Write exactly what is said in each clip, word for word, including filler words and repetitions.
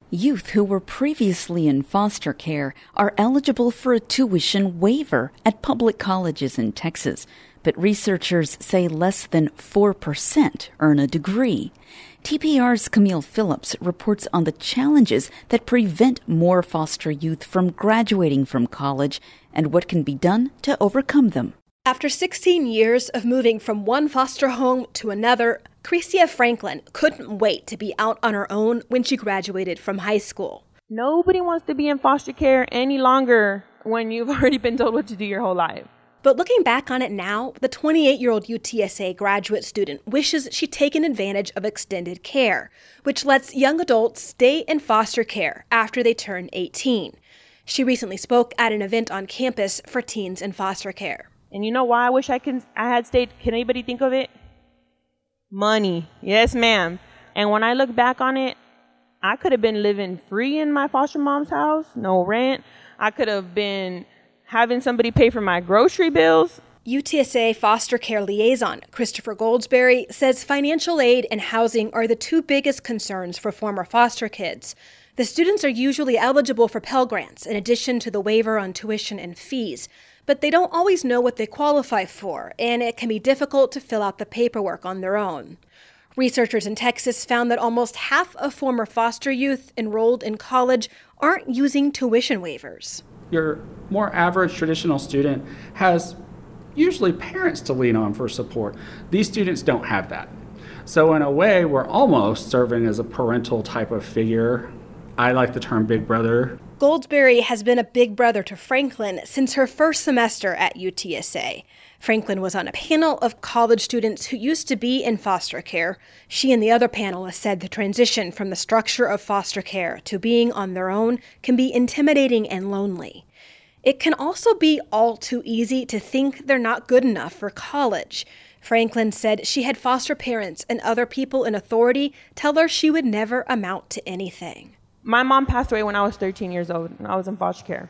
Youth who were previously in foster care are eligible for a tuition waiver at public colleges in Texas, but researchers say less than four percent earn a degree. T P R's Camille Phillips reports on the challenges that prevent more foster youth from graduating from college and what can be done to overcome them. After sixteen years of moving from one foster home to another, Crecia Franklin couldn't wait to be out on her own when she graduated from high school. Nobody wants to be in foster care any longer when you've already been told what to do your whole life. But looking back on it now, the twenty-eight-year-old U T S A graduate student wishes she'd taken advantage of extended care, which lets young adults stay in foster care after they turn eighteen. She recently spoke at an event on campus for teens in foster care. And you know why I wish I can I had stayed? Can anybody think of it? Money. Yes, ma'am. And when I look back on it, I could have been living free in my foster mom's house, no rent. I could have been having somebody pay for my grocery bills. U T S A foster care liaison Christopher Goldsberry says financial aid and housing are the two biggest concerns for former foster kids. The students are usually eligible for Pell Grants in addition to the waiver on tuition and fees, but they don't always know what they qualify for, and it can be difficult to fill out the paperwork on their own. Researchers in Texas found that almost half of former foster youth enrolled in college aren't using tuition waivers. Your more average traditional student has usually parents to lean on for support. These students don't have that. So in a way, we're almost serving as a parental type of figure. I like the term big brother. Goldsberry has been a big brother to Franklin since her first semester at U T S A. Franklin was on a panel of college students who used to be in foster care. She and the other panelists said the transition from the structure of foster care to being on their own can be intimidating and lonely. It can also be all too easy to think they're not good enough for college. Franklin said she had foster parents and other people in authority tell her she would never amount to anything. My mom passed away when I was thirteen years old, and I was in foster care.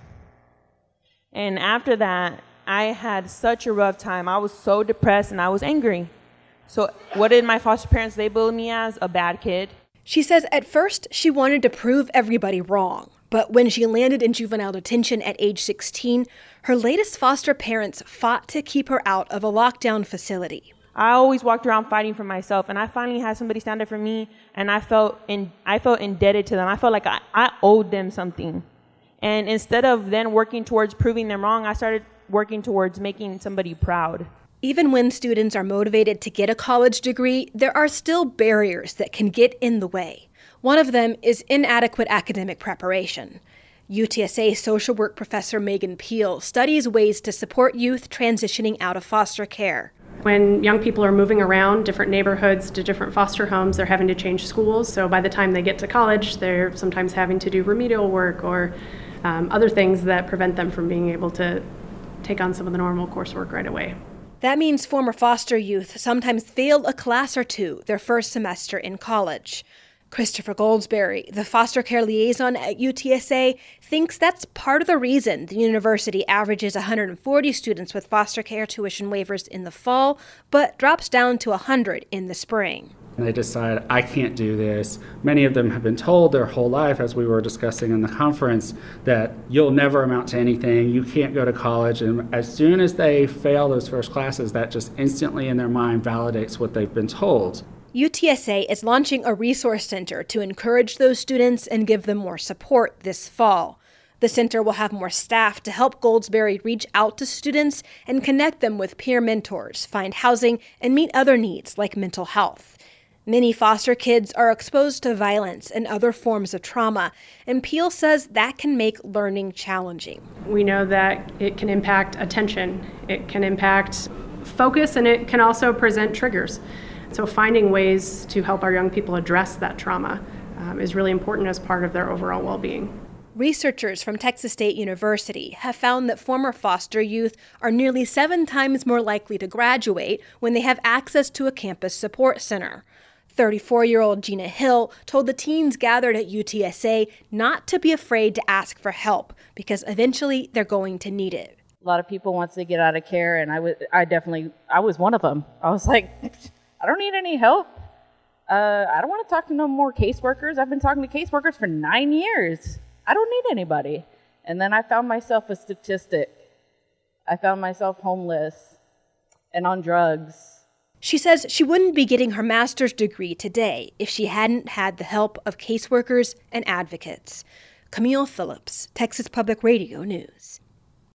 And after that, I had such a rough time. I was so depressed and I was angry. So what did my foster parents label me as? A bad kid. She says at first she wanted to prove everybody wrong. But when she landed in juvenile detention at age sixteen, her latest foster parents fought to keep her out of a lockdown facility. I always walked around fighting for myself, and I finally had somebody stand up for me, and I felt in, I felt indebted to them. I felt like I, I owed them something. And instead of then working towards proving them wrong, I started working towards making somebody proud. Even when students are motivated to get a college degree, there are still barriers that can get in the way. One of them is inadequate academic preparation. U T S A social work professor Megan Peel studies ways to support youth transitioning out of foster care. When young people are moving around different neighborhoods to different foster homes, they're having to change schools. So by the time they get to college, they're sometimes having to do remedial work or um, other things that prevent them from being able to take on some of the normal coursework right away. That means former foster youth sometimes fail a class or two their first semester in college. Christopher Goldsberry, the foster care liaison at U T S A, thinks that's part of the reason the university averages one hundred forty students with foster care tuition waivers in the fall, but drops down to one hundred in the spring. They decide, I can't do this. Many of them have been told their whole life, as we were discussing in the conference, that you'll never amount to anything, you can't go to college. And as soon as they fail those first classes, that just instantly in their mind validates what they've been told. U T S A is launching a resource center to encourage those students and give them more support this fall. The center will have more staff to help Goldsberry reach out to students and connect them with peer mentors, find housing, and meet other needs like mental health. Many foster kids are exposed to violence and other forms of trauma, and Peel says that can make learning challenging. We know that it can impact attention, it can impact focus, and it can also present triggers. So finding ways to help our young people address that trauma um, is really important as part of their overall well-being. Researchers from Texas State University have found that former foster youth are nearly seven times more likely to graduate when they have access to a campus support center. thirty-four-year-old Gina Hill told the teens gathered at U T S A not to be afraid to ask for help because eventually they're going to need it. A lot of people once they get out of care, and I was, I definitely, I was one of them. I was like, I don't need any help. Uh, I don't want to talk to no more caseworkers. I've been talking to caseworkers for nine years. I don't need anybody. And then I found myself a statistic. I found myself homeless and on drugs. She says she wouldn't be getting her master's degree today if she hadn't had the help of caseworkers and advocates. Camille Phillips, Texas Public Radio News.